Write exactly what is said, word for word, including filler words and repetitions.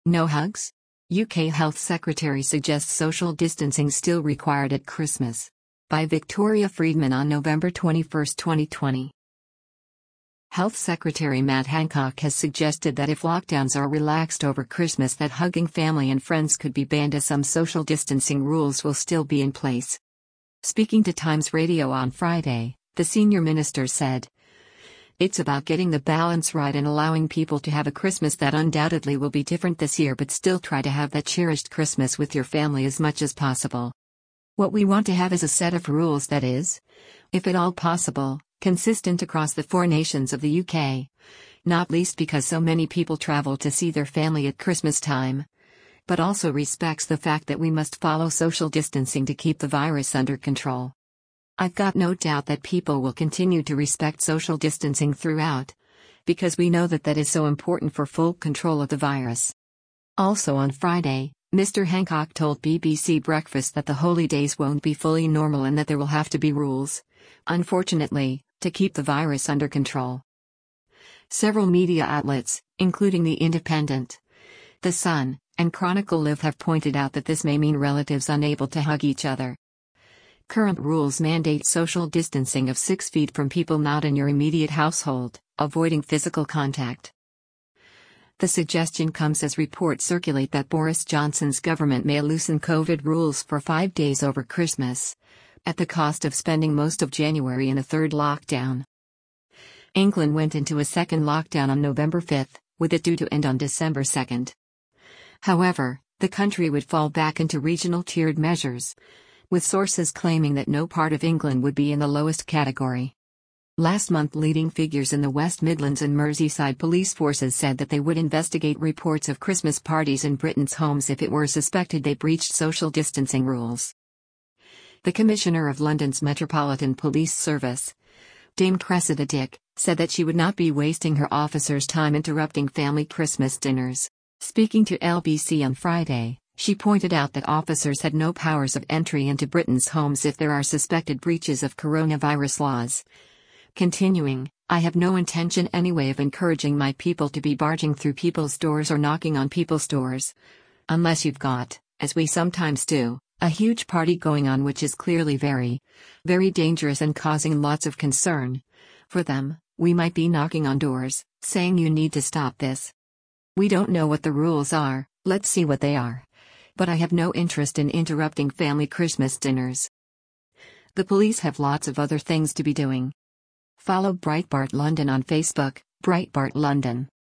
No hugs? U K Health Secretary suggests social distancing still required at Christmas. By Victoria Friedman on November twenty-first, twenty twenty. Health Secretary Matt Hancock has suggested that if lockdowns are relaxed over Christmas, that hugging family and friends could be banned, as some social distancing rules will still be in place. Speaking to Times Radio on Friday, the senior minister said, "It's about getting the balance right and allowing people to have a Christmas that undoubtedly will be different this year, but still try to have that cherished Christmas with your family as much as possible. What we want to have is a set of rules that is, if at all possible, consistent across the four nations of the U K, not least because so many people travel to see their family at Christmas time, but also respects the fact that we must follow social distancing to keep the virus under control. I've got no doubt that people will continue to respect social distancing throughout, because we know that that is so important for full control of the virus." Also on Friday, Mister Hancock told B B C Breakfast that the holy days won't be fully normal and that there will have to be rules, unfortunately, to keep the virus under control. Several media outlets, including The Independent, The Sun, and Chronicle Live, have pointed out that this may mean relatives unable to hug each other. Current rules mandate social distancing of six feet from people not in your immediate household, avoiding physical contact. The suggestion comes as reports circulate that Boris Johnson's government may loosen COVID rules for five days over Christmas, at the cost of spending most of January in a third lockdown. England went into a second lockdown on November fifth, with it due to end on December second. However, the country would fall back into regional tiered measures, with sources claiming that no part of England would be in the lowest category. Last month, leading figures in the West Midlands and Merseyside police forces said that they would investigate reports of Christmas parties in Britain's homes if it were suspected they breached social distancing rules. The Commissioner of London's Metropolitan Police Service, Dame Cressida Dick, said that she would not be wasting her officers' time interrupting family Christmas dinners. Speaking to L B C on Friday, she pointed out that officers had no powers of entry into Britain's homes if there are suspected breaches of coronavirus laws. Continuing, "I have no intention anyway of encouraging my people to be barging through people's doors or knocking on people's doors. Unless you've got, as we sometimes do, a huge party going on which is clearly very, very dangerous and causing lots of concern for them, we might be knocking on doors, saying you need to stop this. We don't know what the rules are, let's see what they are. But I have no interest in interrupting family Christmas dinners. The police have lots of other things to be doing." Follow Breitbart London on Facebook, Breitbart London.